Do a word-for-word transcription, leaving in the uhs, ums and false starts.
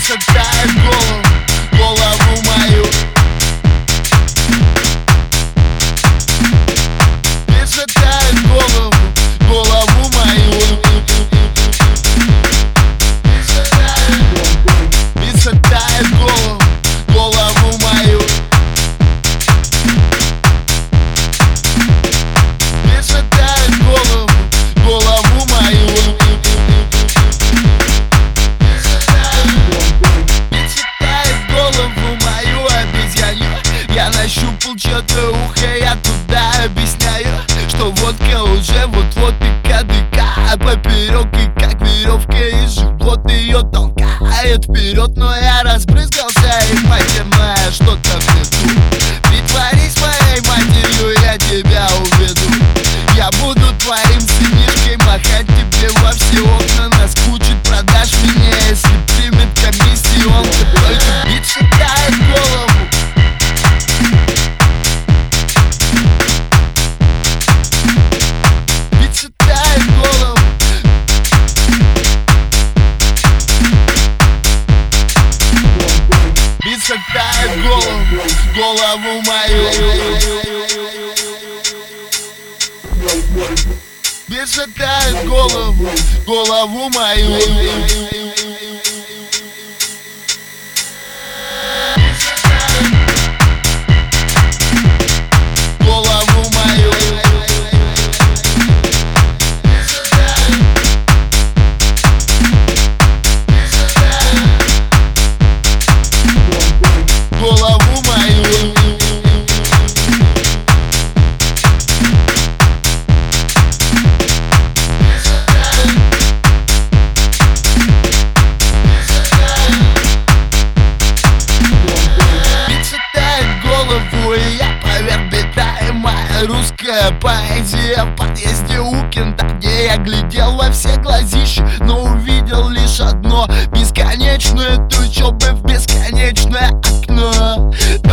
Высотает голову, голову мою. Высотает голову, голову мою. Высотает голову, голову мою. Высотает голову, голову мою. Я нащупал чьё-то ухо, я туда объясняю, что водка уже вот-вот и кадыка поперек, и как веревка из живот ее толкает вперед. Но я разбрызгался, и понимая, что-то внизу. Притворись моей матерью, я тебя уведу. Я буду твоим сынишкой, махать тебе во все окна. Наскучит, продашь меня, если примет комиссион. Ты только бит считает голову. Высотает голову, голову мою. Высотает голову, голову мою. Голову мою. Голову мою. Высотает голову, и я поверх битаемая русская поэзия. В подъезде у кента, где я глядел во все глазища, но увидел лишь одно: бесконечную трущобы в бесконечное окно.